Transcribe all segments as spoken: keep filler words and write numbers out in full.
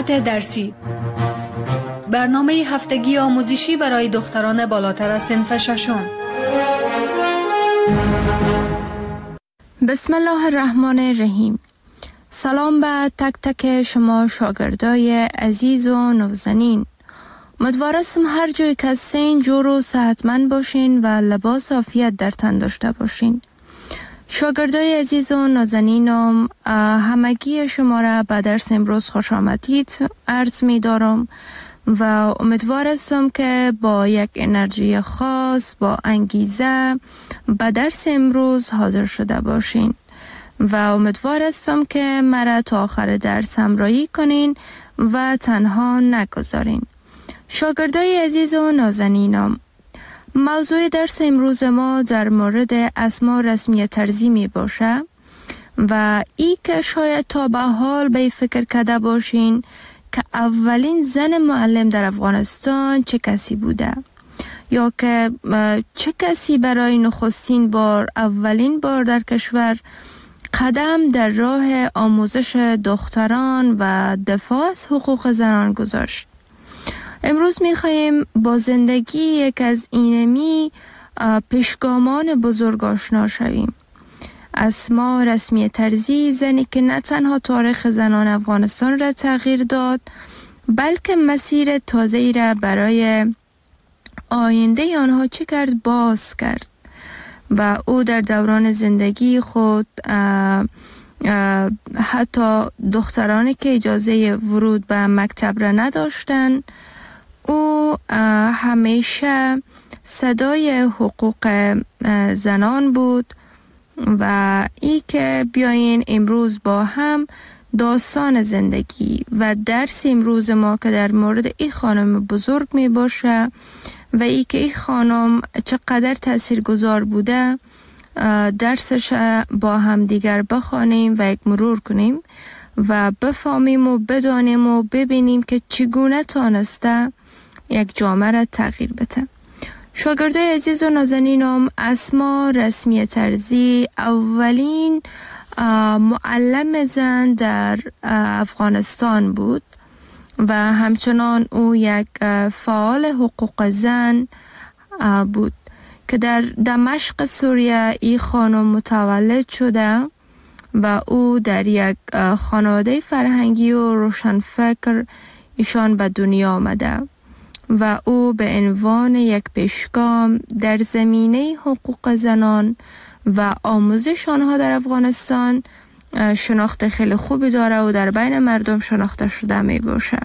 سطح درسی، برنامه هفتگی آموزشی برای دختران بالاتر از صنف ششم. بسم الله الرحمن الرحیم. سلام به تک تک شما شاگردای عزیز و نازنین. امیدوارم هر جای که هستین جور و صحتمند باشین و لباس عافیت در تن داشته باشین. شاگردای عزیز و نازنینم، همگی شما را به درس امروز خوش آمدید عرض می دارم و امیدوار هستم که با یک انرژی خاص، با انگیزه به درس امروز حاضر شده باشین و امیدوار هستم که مرا تا آخر درس همراهی کنین و تنها نگذارین. شاگردای عزیز و نازنینم، موضوع درس امروز ما در مورد اسما رسمی طرزی می باشه و ای که شاید تا به حال به فکر کرده باشین که اولین زن معلم در افغانستان چه کسی بوده یا که چه کسی برای نخستین بار اولین بار در کشور قدم در راه آموزش دختران و دفاع از حقوق زنان گذاشت. امروز می‌خوایم با زندگی یک از اینمی پیشگامان بزرگ آشنا شویم. اسما رسمی طرزی، زنی که نه تنها تاریخ زنان افغانستان را تغییر داد بلکه مسیر تازه‌ای را برای آینده آنها چه کرد باز کرد و او در دوران زندگی خود اه اه حتی دخترانی که اجازه ورود به مکتب را نداشتند، او همیشه صدای حقوق زنان بود و ای که بیاین امروز با هم داستان زندگی و درس امروز ما که در مورد این خانم بزرگ می باشه و ای که این خانم چقدر تاثیرگذار بوده درسش با هم دیگر بخوانیم و یک مرور کنیم و بفهمیم و بدانیم و ببینیم که چگونه تانسته یک جامعه را تغییر بده. شاگردای عزیز و نازنینم، اسما رسمی طرزی اولین معلم زن در افغانستان بود و همچنان او یک فعال حقوق زن بود که در دمشق سوریه این خانم متولد شده و او در یک خانواده فرهنگی و روشنفکر ایشان به دنیا آمده و او به عنوان یک پیشگام در زمینه حقوق زنان و آموزش آنها در افغانستان شناخت خیلی خوبی داره و در بین مردم شناخته شده می باشه.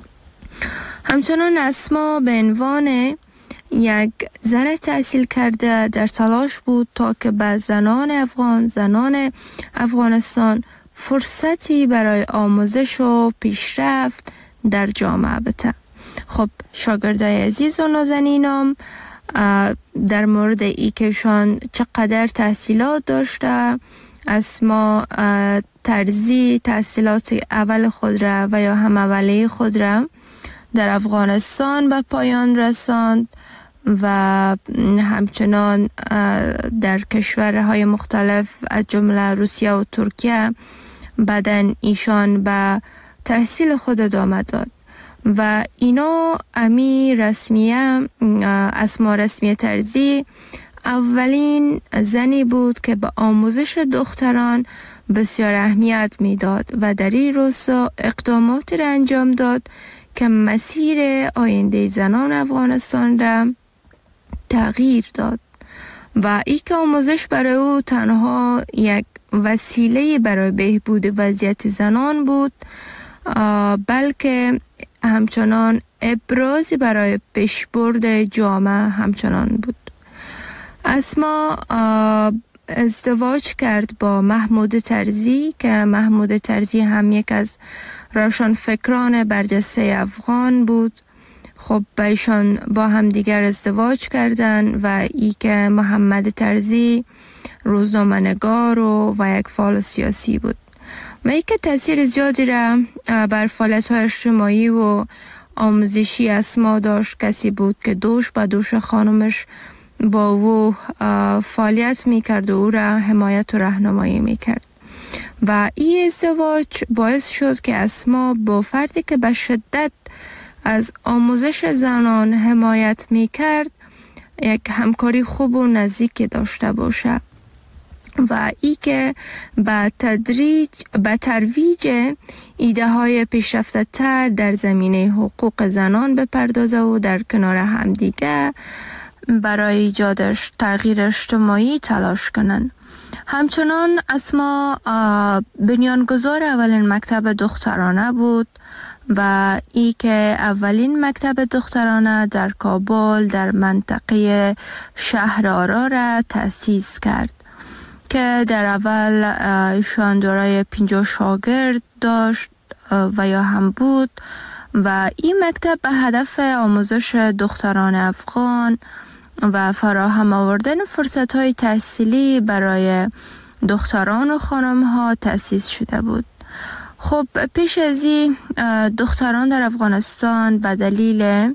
همچنان اسما به عنوان یک زن تحصیل کرده در تلاش بود تا که به زنان افغان، زنان افغانستان فرصتی برای آموزش و پیشرفت در جامعه بده. خب شاگردای عزیز و نازنینم، در مورد ای که شان چقدر تحصیلات داشته، اسما طرزی تحصیلات اول خود را و یا هم اولیه خود را در افغانستان به پایان رساند و همچنان در کشورهای مختلف از جمله روسیه و ترکیه بعدن ایشان به تحصیل خود ادامه داد و اینا امی رسمیه اسما رسمی طرزی اولین زنی بود که به آموزش دختران بسیار اهمیت میداد و در این راستا اقداماتی را انجام داد که مسیر آینده زنان افغانستان را تغییر داد و ای که آموزش برای او تنها یک وسیله برای بهبود وضعیت زنان بود بلکه همچنان ابرازی برای پیشبرد جامعه همچنان بود. اسما ازدواج کرد با محمود طرزی که محمود طرزی هم یک از روشنفکران برجسته افغان بود. خب ایشان با هم دیگر ازدواج کردن و ای که محمد طرزی روزنامه‌نگار و, و یک فعال سیاسی بود و ای که تاثیر زیادی را بر فعالیت‌های اجتماعی و آموزشی اسما داشت. کسی بود که دوش به دوش خانمش با او فعالیت میکرد و او را حمایت و راهنمایی میکرد و این ازدواج باعث شد که اسما با فردی که به شدت از آموزش زنان حمایت می کرد یک همکاری خوب و نزدیک داشته باشه و ای که به تدریج به ترویج ایده های پیشرفته تر در زمینه حقوق زنان بپردازه و در کنار همدیگه برای ایجادش تغییر اجتماعی تلاش کنن. همچنان اسما بنیانگذار اولین مکتب دخترانه بود و ای که اولین مکتب دخترانه در کابل در منطقه شهر آرا را تأسیس کرد که در اول ایشان دارای پنجاه شاگرد داشت و یا هم بود و این مکتب به هدف آموزش دختران افغان و فراهم آوردن فرصت‌های تحصیلی برای دختران و خانم‌ها تأسیس شده بود. خب پیش از این دختران در افغانستان به دلیل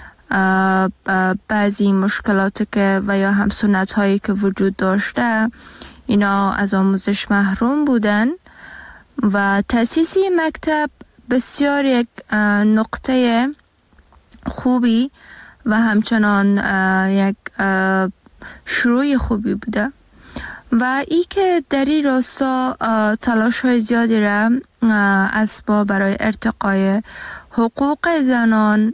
بعضی مشکلاتی که و یا هم سنت‌هایی که وجود داشته اینا از آموزش محروم بودن و تأسیس مکتب بسیار یک نقطه خوبی و همچنان یک شروع خوبی بوده و ای که در این راستا تلاش های زیادی را اسبا برای ارتقای حقوق زنان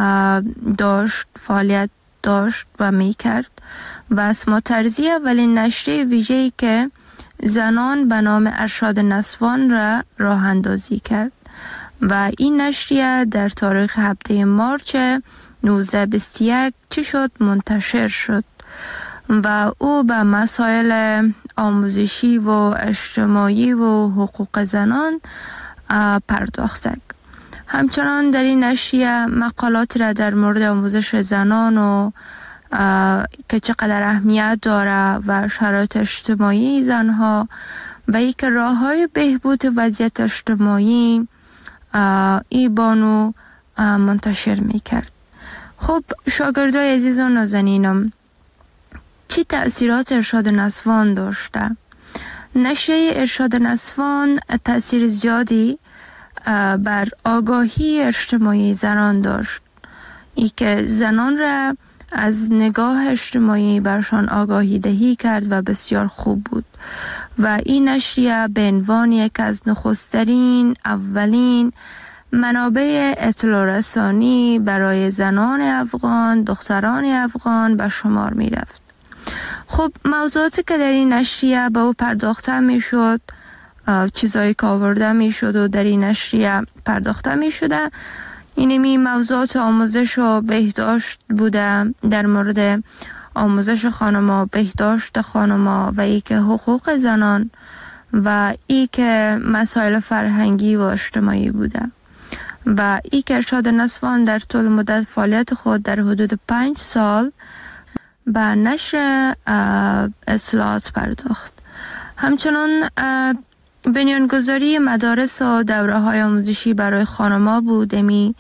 داشت فعالیت داشت و می کرد و اسما ترزی اولین نشریه ویژه‌ای که زنان به نام ارشاد نسوان را راه اندازی کرد و این نشریه در تاریخ هفده مارچ نوزده بیست و یک چی شد منتشر شد و او به مسائل آموزشی و اجتماعی و حقوق زنان پرداخت. همچنان در این نشریه مقالات را در مورد آموزش زنان و که چقدر اهمیت داره و شرایط اجتماعی زنها و ای که راه های بهبود وضعیت اجتماعی ای بانو منتشر می کرد. خب شاگردای عزیز و نازنینم، چی تأثیرات ارشاد نسوان داشته؟ نشریه ارشاد نسوان تأثیر زیادی بر آگاهی اجتماعی زنان داشت، ای که زنان را از نگاه اجتماعی برشان آگاهی دهی کرد و بسیار خوب بود و این نشریه به عنوان یک از نخسترین اولین منابع اطلاع رسانی برای زنان افغان، دختران افغان به شمار می رفت. خب موضوعاتی که در این نشریه به او پرداخته می شد، چیزایی که آورده می شد و در این نشریه پرداخته می شده، اینمی موضوعات آموزش و بهداشت بوده، در مورد آموزش خانما، بهداشت خانما و ای که حقوق زنان و ای که مسائل فرهنگی و اجتماعی بوده و ای که ارشاد نسوان در طول مدت فعالیت خود در حدود پنج سال به نشر اطلاعات پرداخت. همچنان بنیانگذاری مدارس و دوره های آموزشی برای خانما بود. امی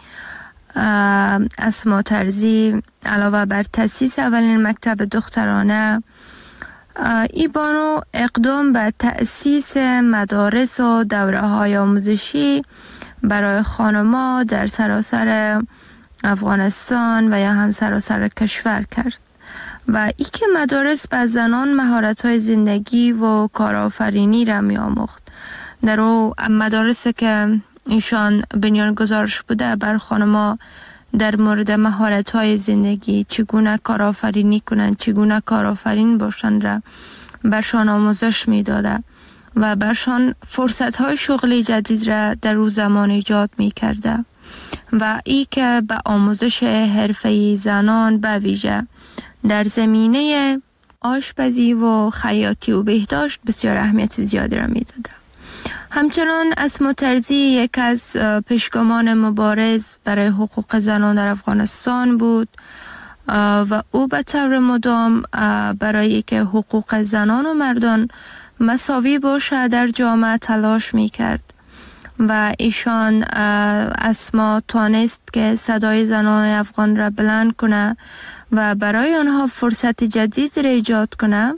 اسما ترزی علاوه بر تأسیس اولین مکتب دخترانه، ای بانو اقدام به تأسیس مدارس و دوره های آموزشی برای خانما در سراسر افغانستان و یا هم سراسر کشور کرد و ای که مدارس به زنان مهارت‌های زندگی و کارآفرینی را می‌آموخت. در او مدارسی که ایشان بنیانگذارش بوده بر خانما در مورد مهارت‌های زندگی، چگونه کارآفرینی کنند، چگونه کارآفرین باشند را برشان آموزش می‌داده و برشان فرصت‌های شغلی جدید را در او زمان ایجاد می‌کرده و ای که به آموزش حرفه‌ای زنان به ویژه در زمینه آشپزی و خیاطی و بهداشت بسیار اهمیت زیادی را می‌داده. همچنان اسما ترزی یک از پیشگامان مبارز برای حقوق زنان در افغانستان بود و او به طور مدام برای که حقوق زنان و مردان مساوی باشه در جامعه تلاش می کرد و ایشان اسما توانست که صدای زنان افغان را بلند کنه و برای آنها فرصت جدید را ایجاد کنه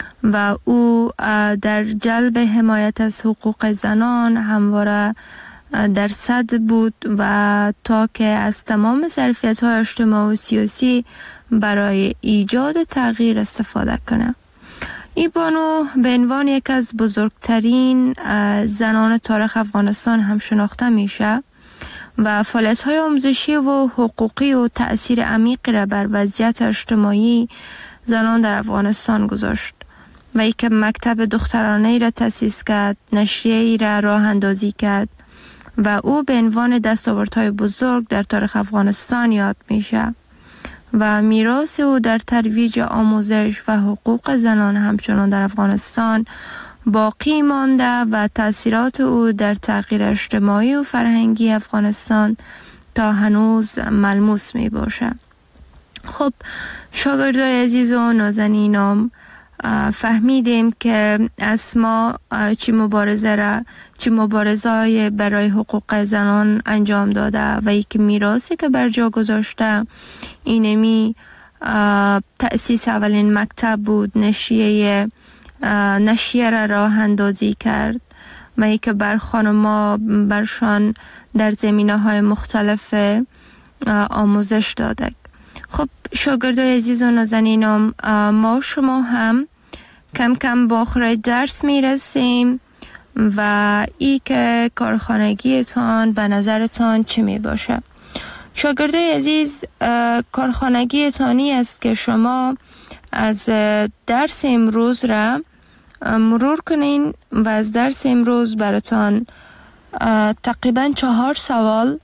و او در جلب حمایت از حقوق زنان همواره در صدر بود و تا که از تمام ظرفیت‌های اجتماعی و سیاسی برای ایجاد تغییر استفاده کنه. ای بانو به عنوان یک از بزرگترین زنان تاریخ افغانستان هم شناخته میشه و فعالیت‌های آموزشی و حقوقی و تأثیر عمیقی را بر وضعیت اجتماعی زنان در افغانستان گذاشت و ای که مکتب دخترانه را تأسیس کرد، نشریه را راه اندازی کرد و او به عنوان دستاوردهای بزرگ در تاریخ افغانستان یاد میشه و میراث او در ترویج آموزش و حقوق زنان همچنان در افغانستان باقی مانده و تأثیرات او در تغییر اجتماعی و فرهنگی افغانستان تا هنوز ملموس می باشه. خب شاگردای عزیز و نازنینم، فهمیدیم که اسما چی مبارزه را چی مبارزه برای حقوق زنان انجام داده و یک میراثی که بر جا گذاشته اینمی تأسیس اولین مکتب بود، نشریه نشریه را راه اندازی کرد و یک بر خانما برشان در زمینه های مختلف آموزش داده. خب شاگردای عزیز و نازنینم، ما شما هم کم کم با آخر درس می رسیم و ای که کارخانگیتان به نظرتان چی می باشه؟ شاگردای عزیز، کارخانگیتانی است که شما از درس امروز را مرور کنین و از درس امروز براتان تقریبا چهار سوال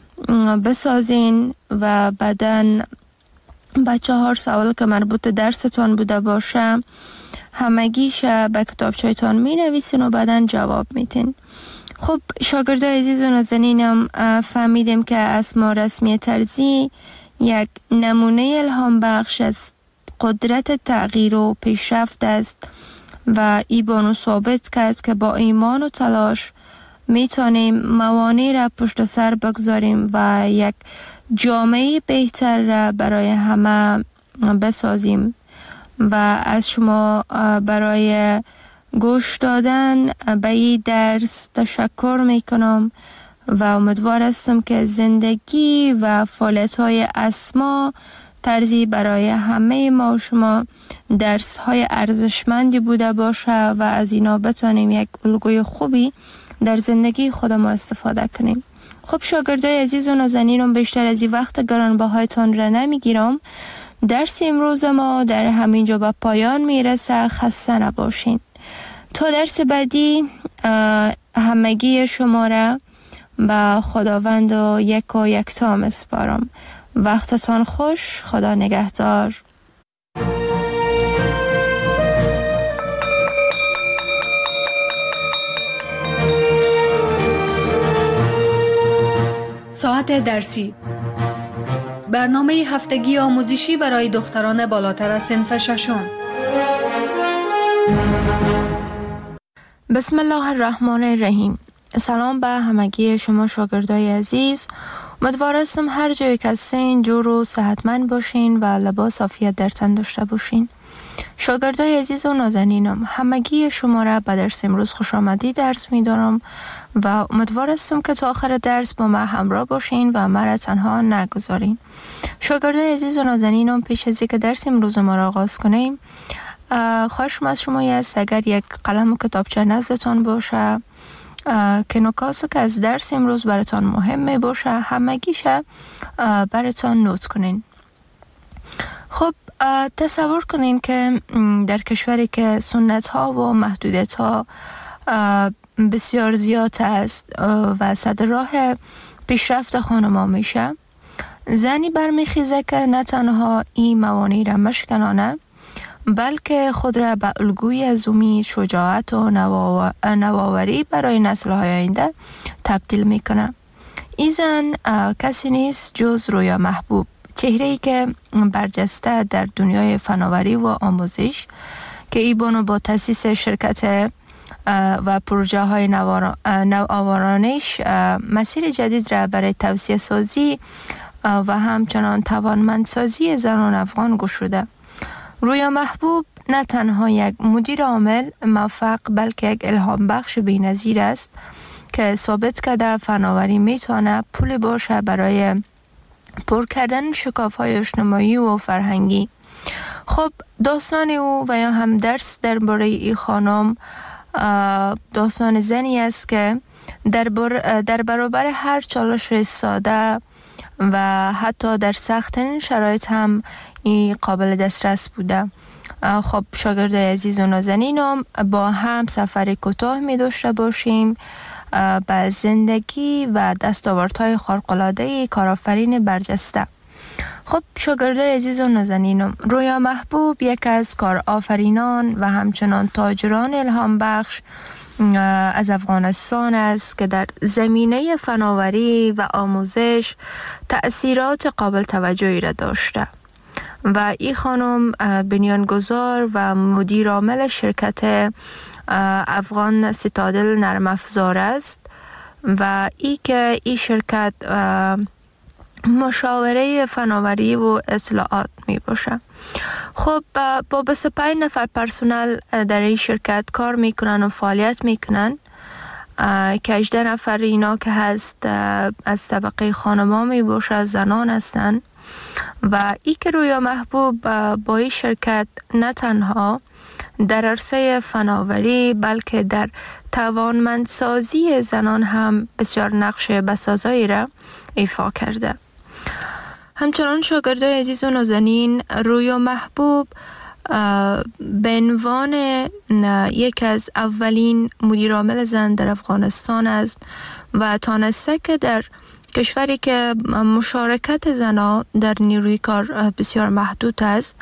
بسازین و بعدن با چهار سوال که مربوط درستان بوده باشه همگیش به کتابچه‌تان می نویسین و بعدن جواب میتین. خب شاگردای عزیز و نازنینم، فهمیدیم که اسما رسمی طرزی یک نمونه الهام بخش از قدرت تغییر و پیشرفت است و ای بانو ثابت کرد که با ایمان و تلاش میتونیم موانع را پشت سر بگذاریم و یک جامعه بهتر را برای همه بسازیم و از شما برای گوش دادن به این درس تشکر میکنم و امیدوار هستم که زندگی و فعالیت‌های اسما طرزی برای همه ما و شما درس های ارزشمندی بوده باشه و از اینا بتونیم یک الگوی خوبی در زندگی خود ما استفاده کنیم. خب شاگردای عزیز و نازنینم، بیشتر از این وقت گرانبهایتان را نمیگیرم. درس امروز ما در همینجا به پایان میرسه. خسته نباشین. تا درس بعدی همگی شما را به خداوند و یک و یکتا میسپارم. وقتتان خوش. خدا نگهدار. ساعت درسی، برنامه هفتگی آموزشی برای دختران بالاتر از صنف ششم. بسم الله الرحمن الرحیم. سلام به همگی شما شاگردای عزیز. امیدوار هستم هر جایی که هستین جور و صحتمند باشین و لباس عافیت در تن داشته باشین. شاگردای عزیز و نازنینم، همگی شما را به درس امروز خوش آمدید درس می دارم و امیدوار هستم که تا آخر درس با ما همراه باشین و ما را تنها نگذارین. شاگردای عزیز و نازنینم، پیش از اینکه درس امروز ما را آغاز کنیم، خواهشم از شما است اگر یک قلم و کتابچه نزدتان باشه که نکاتی که از درس امروز براتان مهم می باشه همگیشه براتان نوت کنین. خب تصور کنین که در کشوری که سنت ها و محدودیت ها بسیار زیاد است و صد راه پیشرفت خانما میشه، زنی برمیخیزه که نه تنها این موانع را مشکنانه بلکه خود را به الگوی از امید، شجاعت و نوآوری برای نسل‌های آینده تبدیل میکنه. این زن کسی نیست جز رویا محبوب، چهره‌ای که برجسته در دنیای فناوری و آموزش که ای بانو با تأسیس شرکت و پروژه های نوآورانش مسیر جدید را برای توسعه سازی و همچنان توانمندسازی زنان افغان گشوده. رویا محبوب نه تنها یک مدیر عامل موفق بلکه یک الهام بخش بی‌نظیر است که ثابت کرده فناوری میتونه پول باشه برای پر کردن شکاف‌های اجتماعی و فرهنگی. خب داستان او و یا هم درس درباره این خانم داستان زنی است که در, بر در برابر هر چالش ساده و حتی در سخت‌ترین شرایط هم این قابل دسترس بوده. خب شاگرد عزیز و نازنینم، با هم سفر کوتاه می داشته باشیم به زندگی و دستاوردهای خارق‌العاده کارآفرین برجسته. خب شاگردای عزیز و نازنینم، رویا محبوب یک از کارآفرینان و همچنان تاجران الهام بخش از افغانستان است که در زمینه فناوری و آموزش تأثیرات قابل توجهی را داشته و این خانم بنیانگذار و مدیر عامل شرکت افغان سیتادل نرم افزار است و ای که این شرکت مشاوره فناوری و اطلاعات می باشه. خب با بیست و پنج نفر پرسنل در این شرکت کار میکنن و فعالیت میکنن که هجده نفر اینا که هست از طبقه خانما می باشه، زنان هستن و ای که رویا محبوب با این شرکت نه تنها در عرصه فناوری بلکه در توانمندسازی زنان هم بسیار نقش بسازایی را ایفا کرده. همچنان شاگردای عزیز و نازنین، رویا محبوب به عنوان یک از اولین مدیر عامل زن در افغانستان است و تانسته که در کشوری که مشارکت زنان در نیروی کار بسیار محدود است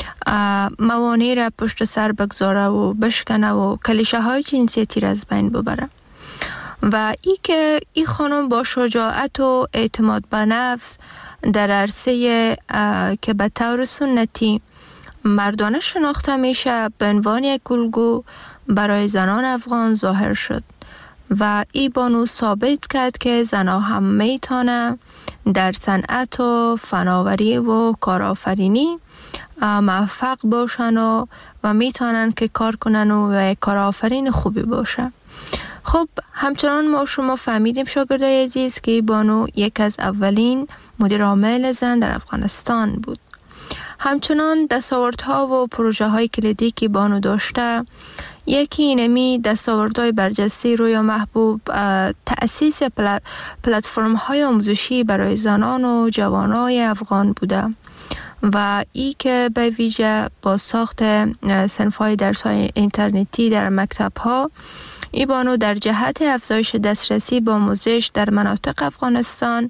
موانع را پشت سر بگذاره و بشکنه و کلیشه های جنسیتی را از بین ببره و ای که این خانم با شجاعت و اعتماد به نفس در عرصه که به طور سنتی مردانه شناخته میشه به عنوان یک الگو برای زنان افغان ظاهر شد و ای بانو ثابت کرد که زنها هم میتونه در صنعت و فناوری و کارآفرینی موفق باشن و, و میتونن که کار کنن و یک کارآفرین خوبی باشه. خب همچنان ما شما فهمیدیم شاگردای عزیز که ای بانو یک از اولین مدیر عامل زن در افغانستان بود. همچنان دستاوردها و پروژه های کلیدی که بانو داشته، یکی اینمی دستاوردهای برجسته رویا محبوب تأسیس پلتفرم های آموزشی برای زنان و جوانای افغان بوده و ای که به ویژه با ساخت صنف های درس های اینترنتی در مکتب ها ای بانو در جهت افزایش دسترسی به آموزش در مناطق افغانستان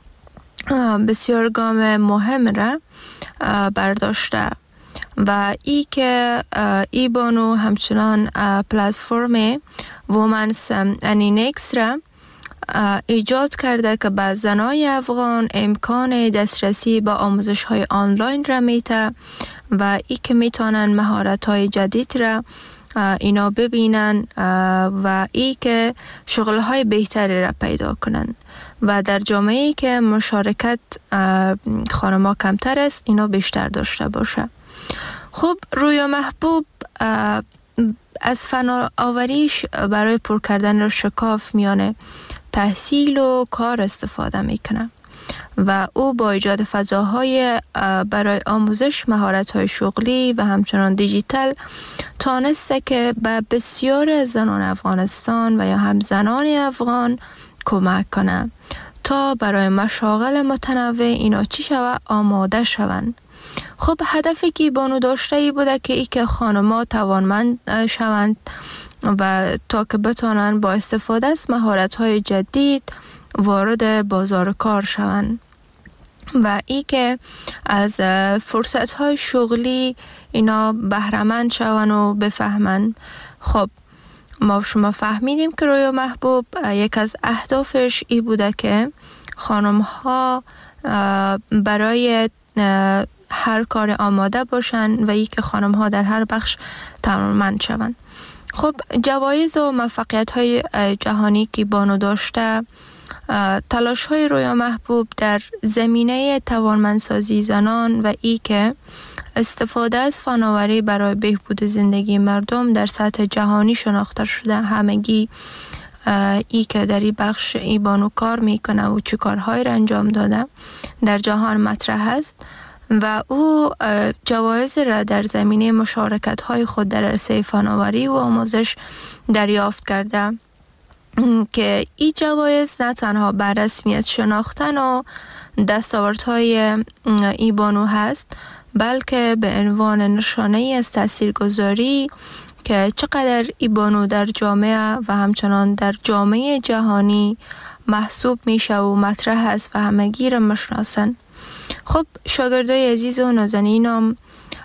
بسیار گام مهم را برداشته و ای که ای بانو همچنان پلتفرم وومنز انینکس را ایجاد کرده که به زنای افغان امکان دسترسی به آموزش های آنلاین را میته و ای که میتونن مهارت های جدید را اینا ببینن و ای که شغل های بهتری را پیدا کنن و در جامعه‌ای که مشارکت خانم‌ها کمتر است اینا بیشتر داشته باشه. خب رویا محبوب از فناوریش برای پر کردن شکاف میانه تحصیل و کار استفاده میکنه و او با ایجاد فضاهای برای آموزش مهارت‌های شغلی و همچنان دیجیتال تانسته که به بسیار زنان افغانستان و یا هم زنان افغان کمک کنه تا برای مشاغل متنوع اینا چی شوه آماده شوند. خب هدفی که بانو داشته ای بوده که ای که خانم‌ها توانمند شوند و تا که بتانن با استفاده از مهارت‌های جدید وارد بازار کار شوند و ای که از فرصت‌های شغلی اینا بهره‌مند شوند و بفهمند. خب ما شما فهمیدیم که رویا محبوب یک از اهدافش ای بوده که خانم‌ها برای هر کار آماده باشن و ای که خانم‌ها در هر بخش توانمند شوند. خب جوایز و موفقیت‌های جهانی که بانو داشته، تلاش‌های رویا محبوب در زمینه توانمندسازی زنان و ای که استفاده از فناوری برای بهبود زندگی مردم در سطح جهانی شناخته شده. همگی ای که در این بخش ای بانو کار میکنه و چه کارهایی را انجام داده در جهان مطرح است و او جوایز را در زمینه مشارکت های خود در عرصه فناوری و آموزش دریافت کرده که این جوایز نه تنها بر رسمیت شناختن و دستاوردهای ای بانو هست، بلکه به عنوان نشانه ای از تاثیرگذاری که چقدر ای بانو در جامعه و همچنان در جامعه جهانی محسوب میشه و مطرح است و همگی را میشناسن. خب شاگردای عزیز و نازنینم،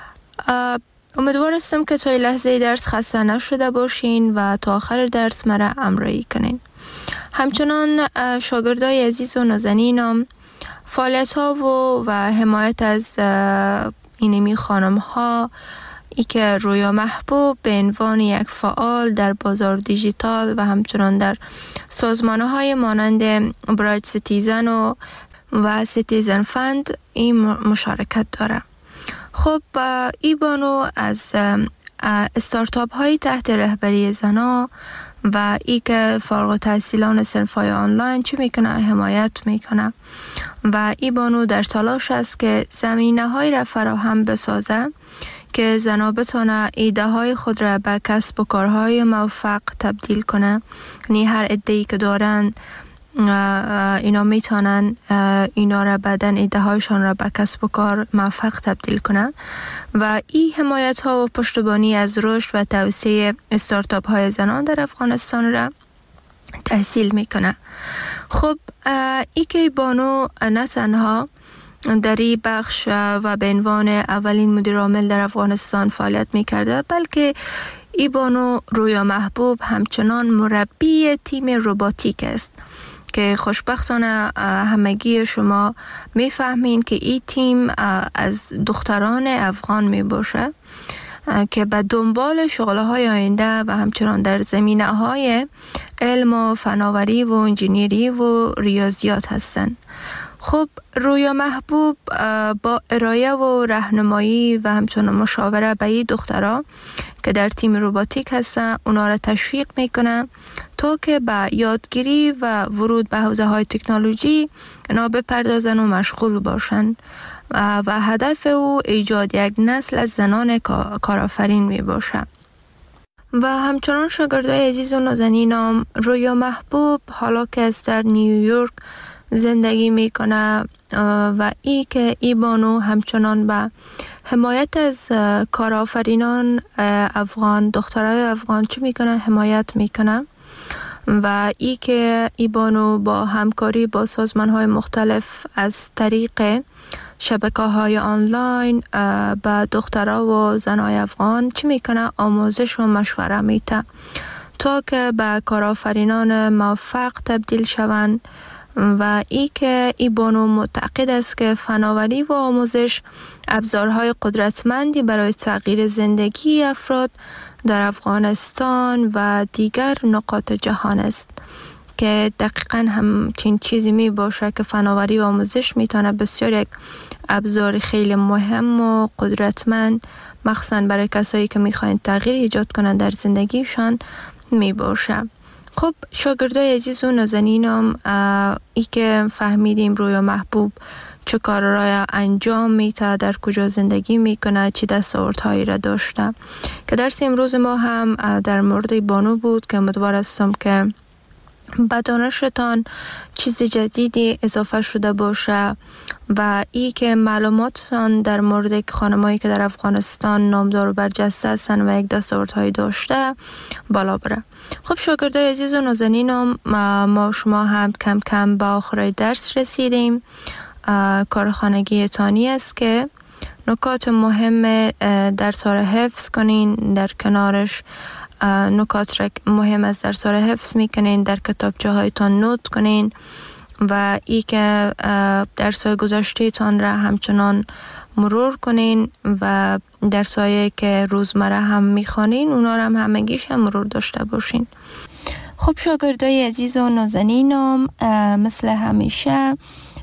امیدوار هستم که تا لحظه درس خسته نشده باشین و تا آخر درس مرا همراهی کنین. همچنان شاگردای عزیز و نازنینم، فعالیت ها و, و حمایت از اینمی خانم ها ای که رویا محبوب به عنوان یک فعال در بازار دیجیتال و همچنان در سازمان های مانند برایت سیتیزن و و سیتیزن فند این مشارکت داره. خب ای بانو از استارتاپ های تحت رهبری زنا و ای که فارغ التحصیلان صنف‌های آنلاین چی میکنه حمایت میکنه و ای بانو در تلاش است که زمینه های را فراهم بسازه که زنا بتونه ایده های خود را به کسب و کارهای موفق تبدیل کنه. یعنی هر ایده‌ای که دارن اینا میتونن اینا را بعدن ایده هایشان را به کسب و کار موفق تبدیل کنن و این حمایت ها و پشتیبانی از رشد و توسعه استارتاپ های زنان در افغانستان را تحصیل میکنه. خب ای که بانو نه تنها در این بخش و به عنوان اولین مدیر عامل در افغانستان فعالیت میکرده، بلکه ای بانو رویا محبوب همچنان مربی تیم روباتیک است که خوشبختانه همگی شما میفهمین که این تیم از دختران افغان می باشه که به دنبال شغله های آینده و همچنان در زمینه های علم و فناوری و انجینیری و ریاضیات هستند. خب رویا محبوب با ارائه و راهنمایی و همچنان مشاوره به این دخترها که در تیم روباتیک هستن اونا را تشویق میکنه تا که به یادگیری و ورود به حوزه های تکنولوژی اونا بپردازن و مشغول باشن و, و هدف او ایجاد یک نسل از زنان کارآفرین می باشه. و همچنان شاگردای عزیز و نازنینم، رویا محبوب حالا که از در نیویورک زندگی میکنه و ای که ای بانو همچنان به حمایت از کارآفرینان افغان، دخترای افغان چی میکنه؟ حمایت میکنه و ای که ای بانو با همکاری با سازمان های مختلف از طریق شبکه های آنلاین به دخترها و زنای افغان چی میکنه؟ آموزش و مشوره میده تا که به کارآفرینان موفق تبدیل شوند و ای که ای بانو معتقد است که فناوری و آموزش ابزارهای قدرتمندی برای تغییر زندگی افراد در افغانستان و دیگر نقاط جهان است که دقیقاً همچین چیزی می باشه که فناوری و آموزش میتونه بسیار یک ابزار خیلی مهم و قدرتمند مخصوصاً برای کسایی که میخواین تغییر ایجاد کنن در زندگیشان می باشه. خب شاگردای عزیز و نازنینم، ای که فهمیدیم رویا محبوب چه کار را انجام میده، در کجا زندگی میکنه، چی دستاوردهایی را داشته، که درس امروز ما هم در مورد بانو بود که امیدوار هستم که به دانشتان چیز جدیدی اضافه شده باشه و ای که معلوماتتان در مورد خانمایی که در افغانستان نامدار و برجسته هستن و یک دستاوردهایی داشته بالا بره. خب شاگردای عزیز و نازنینم، ما شما هم کم کم به آخر درس رسیدیم. کار خانگی تانی است که نکات مهم درس را حفظ کنین، در کنارش نکات را مهم از درس را حفظ میکنین، در کتابچه هایتان نوت کنین و ای که درس های گذشته تان را همچنان مرور کنین و درس هایی که روزمره هم میخوانین اونا را هم همگیش هم مرور داشته باشین. خب شاگردای عزیز و نازنینم، مثل همیشه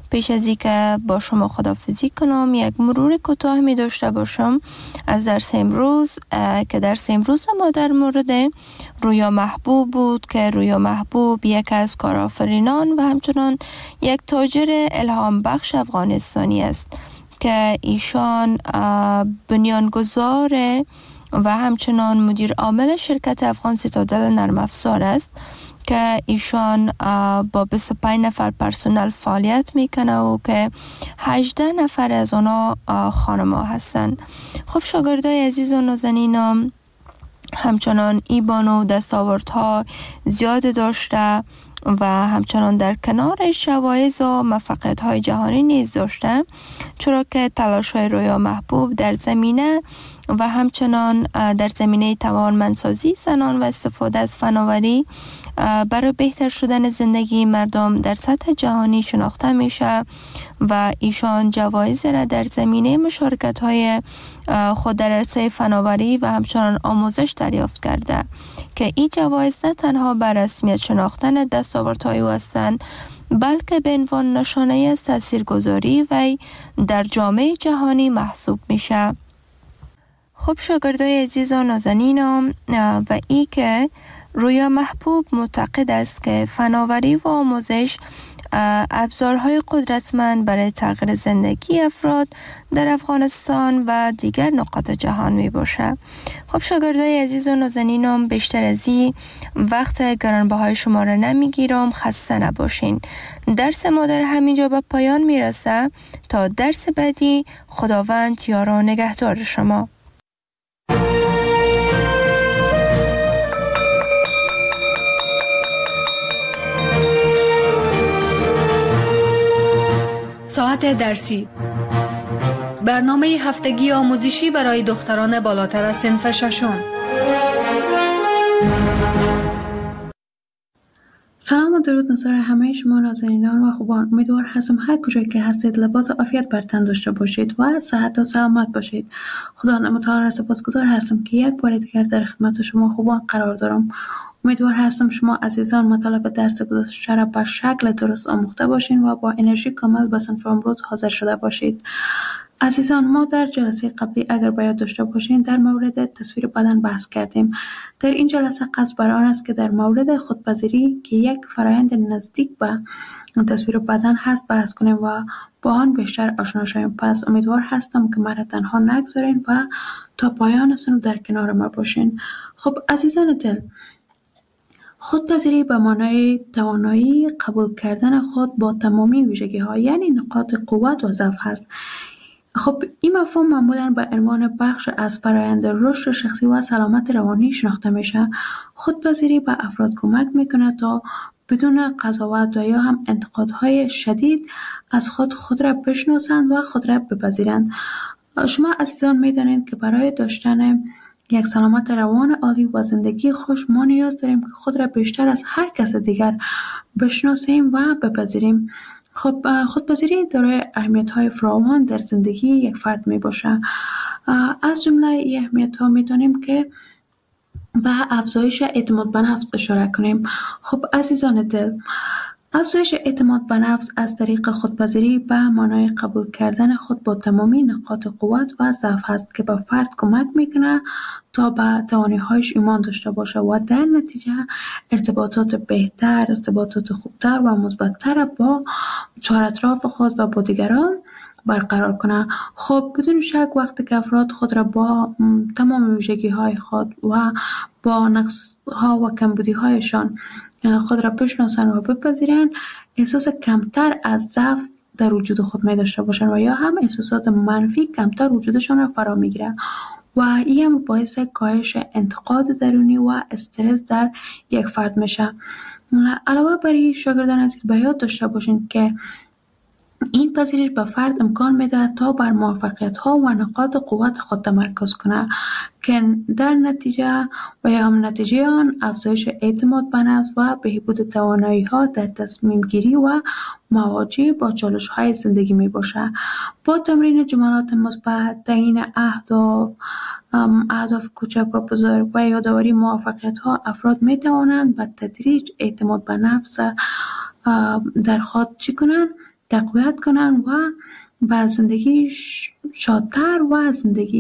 پیش از اینکه با شما خداحافظی کنم یک مرور کوتاه می داشته باشم از درس امروز که درس امروز ما در مورد رویا محبوب بود که رویا محبوب یک از کارآفرینان و همچنان یک تاجر الهام بخش افغانستانی است که ایشان بنیانگذار و همچنان مدیر عامل شرکت افغان سیتادل نرم افزار است که ایشان با بیست و پنج نفر پرسنل فعالیت میکنه و که هجده نفر از اونا خانم‌ها هستند. خب شاگردای عزیز و نازنینم همچنان ای بانو دستاوردها زیاد داشته و همچنان در کنارش جوایز و موفقیت‌های جهانی نیز داشته، چرا که تلاش‌های رویا محبوب در زمینه و همچنان در زمینه توانمندسازی زنان و استفاده از فناوری برای بهتر شدن زندگی مردم در سطح جهانی شناخته میشه و ایشان جوایز را در زمینه مشارکت‌های خود در عرصه فناوری و همچنان آموزش دریافت کرده که این جوایز نه تنها بر رسمیت شناختن دستاوردهای او هستند، بلکه به عنوان نشانه از تاثیرگذاری وی در جامعه جهانی محسوب میشه. خب شاگردای عزیز و نازنینم و ای که رویا محبوب معتقد است که فناوری و آموزش ابزارهای قدرتمند برای تغییر زندگی افراد در افغانستان و دیگر نقاط جهان می باشه. خب شاگردای عزیز و نازنینم بیشتر از این وقت گرانبهای شما را نمیگیرم، خسته نباشین. درس ما در همینجا به پایان میرسه. تا درس بعدی خداوند یار و نگهدار شما. ساعت درسی، برنامه هفتگی آموزشی برای دختران بالاتر از صنف ششم. سلام و درود نصار همه شما نازنینان و خوبان. امیدوار هستم هر کجایی که هستید لباس عافیت بر تن داشته باشید و صحت و سلامت باشید. خدا متعال را سپاسگزار هستم که یک بار دیگر در خدمت شما خوبان قرار دارم. امیدوار هستم شما عزیزان مطالب درس گذشته را به شکل درست آموخته باشین و با انرژی کامل به صنف امروز حاضر شده باشید. عزیزان ما در جلسه قبلی اگر باید داشته باشین در مورد تصویر بدن بحث کردیم. در این جلسه قصد بر آن است که در مورد خودپذیری که یک فرایند نزدیک به تصویر بدن هست بحث کنیم و با آن بیشتر آشنا شویم. پس امیدوار هستم که مرا تنها نگذارین و تا پایان سنو در کنار ما باشین. خب عزیزان دل، خودپذیری به معنای توانایی قبول کردن خود با تمامی ویژگی ها یعنی نقاط قوت و ضعف هست. خب این مفهوم معمولاً به عنوان بخش از فرآیند رشد شخصی و سلامت روانی شناخته میشه. خودپذیری به افراد کمک میکنه تا بدون قضاوت و یا هم انتقادهای شدید از خود خود را بشناسند و خود را بپذیرند. شما عزیزان میدانید که برای داشتن یک سلامت روان عالی و زندگی خوش ما نیاز داریم که خود را بیشتر از هر کس دیگر بشناسیم و بپذیریم. خب خودپذیری دارای اهمیت‌های فراوان در زندگی یک فرد می باشه. از جمله این اهمیت‌ها می‌دانیم که به افزایش اعتماد به نفس اشاره کنیم. خب عزیزان دل، افزایش اعتماد به نفس از طریق خودپذیری به معنای قبول کردن خود با تمامی نقاط قوت و ضعف است که به فرد کمک میکنه تا به توانایی‌هایش ایمان داشته باشه و در نتیجه ارتباطات بهتر، ارتباطات خوبتر و مثبت‌تر با چهار اطراف خود و با دیگران برقرار کنه. خب بدون شک وقتی که افراد خود را با تمام ویژگی‌های خود و با نقص‌ها و کمبودی‌هایشان خود را بشناسن و بپذیرن، احساس کمتر از ضعف در وجود خود می داشته باشن و یا هم احساسات منفی کمتر وجودشان را فرا می گیره و این هم باعث کاهش انتقاد درونی و استرس در یک فرد میشه. علاوه بر این شاگردان عزیز به یاد داشته باشین که این پذیرش به فرد امکان میده تا بر موفقیت ها و نقاط قوت خود تمرکز کنه که در نتیجه و یا هم نتیجه آن افزایش اعتماد به نفس و بهبود توانایی ها در تصمیم گیری و مواجهه با چالش های زندگی می باشه. با تمرین جملات مثبت، تعیین اهداف، اهداف کوچک و بزرگ و یادآوری موفقیت ها افراد می توانند به تدریج اعتماد به نفس در خود چی کنن؟ تقویت کنن و به زندگی شادتر و زندگی